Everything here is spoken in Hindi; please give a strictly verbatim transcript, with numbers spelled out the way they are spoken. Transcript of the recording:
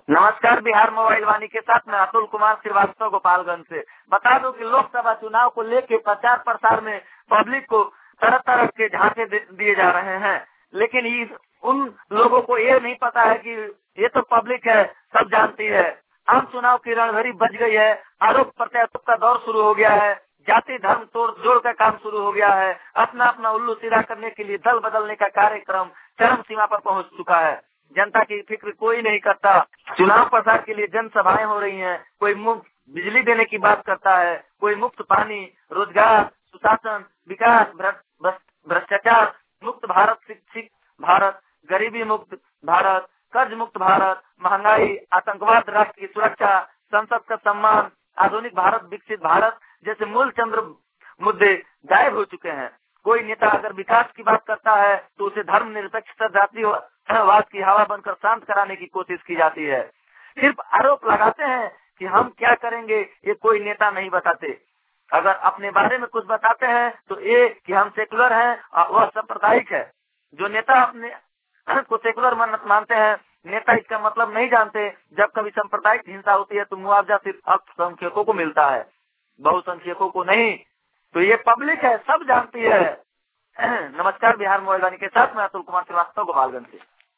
नमस्कार, बिहार मोबाइल वाणी के साथ मैं अतुल कुमार श्रीवास्तव गोपालगंज से। बता दूं कि लोकसभा चुनाव को लेके प्रचार प्रसार में पब्लिक को तरह तरह के झांसे दिए जा रहे हैं, लेकिन इस उन लोगों को ये नहीं पता है कि ये तो पब्लिक है, सब जानती है। आम चुनाव की रणभरी बज गई है, आरोप प्रत्यारोप का दौर शुरू हो गया है, जाति धर्म तोड़ जोड़ का काम शुरू हो गया है। अपना अपना उल्लू सीधा करने के लिए दल बदलने का कार्यक्रम चरम सीमा पर पहुंच चुका है। जनता की फिक्र कोई नहीं करता। चुनाव प्रचार के लिए जनसभाएं हो रही हैं, कोई मुफ्त बिजली देने की बात करता है, कोई मुफ्त पानी, रोजगार, सुशासन, विकास, भ्रष्टाचार मुक्त भारत, शिक्षित भारत, गरीबी मुक्त भारत, कर्ज मुक्त भारत, महंगाई, आतंकवाद, राष्ट्र की सुरक्षा, संसद का सम्मान, आधुनिक भारत, विकसित भारत जैसे मूल चंद्र मुद्दे गायब हो चुके हैं। कोई नेता अगर विकास की बात करता है तो उसे धर्म निरपेक्षता, जातिवाद की हवा बनकर शांत कराने की कोशिश की जाती है। सिर्फ आरोप लगाते हैं कि हम क्या करेंगे, ये कोई नेता नहीं बताते। अगर अपने बारे में कुछ बताते हैं तो ये कि हम सेकुलर हैं और वह सांप्रदायिक है। जो नेता अपने को सेकुलर मानते हैं, नेता इसका मतलब नहीं जानते। जब कभी सांप्रदायिक हिंसा होती है तो मुआवजा सिर्फ अल्पसंख्यकों को मिलता है, बहुसंख्यकों को नहीं। तो ये पब्लिक है, सब जानती है। नमस्कार, बिहार मोबाइल वाणी के साथ मैं अतुल कुमार श्रीवास्तव गोपालगंज से।